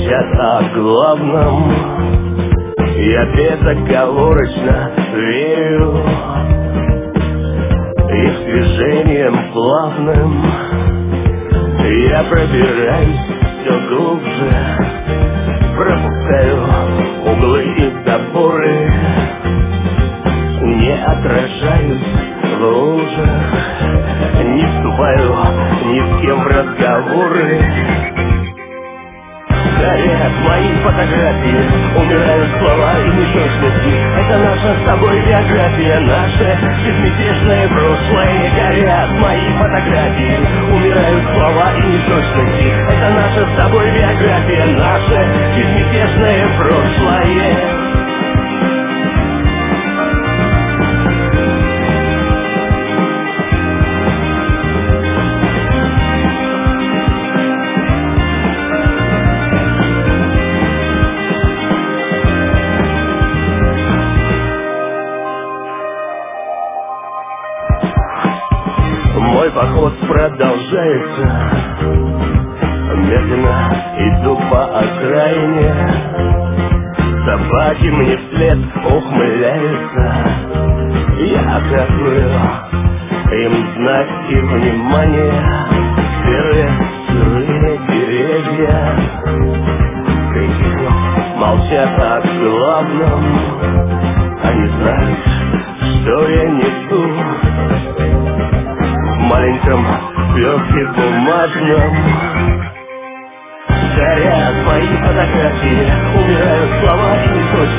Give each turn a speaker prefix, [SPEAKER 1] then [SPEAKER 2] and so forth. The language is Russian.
[SPEAKER 1] молчат о главном. Я безоговорочно верю их движением плавным. Я пробираюсь все глубже, пропускаю углы и заборы, не отражаюсь в лужах, не вступаю ни с кем в разговоры. Горят мои фотографии, умирают слова и неточности. Это наша с тобой биография, наше безмятежное прошлое. Горят мои фотографии, умирают слова и неточности. Это наша с тобой биография, наше безмятежное прошлое. Мой поход продолжается, медленно иду по окраине. Собаки мне вслед ухмыляются. Я оказываю им знаки внимания. Серые сырые деревья притихнув молчат о главном. Они знают, что я несу в маленьком свертке бумажном. Горят мои фотографии, умирают слова и неточности.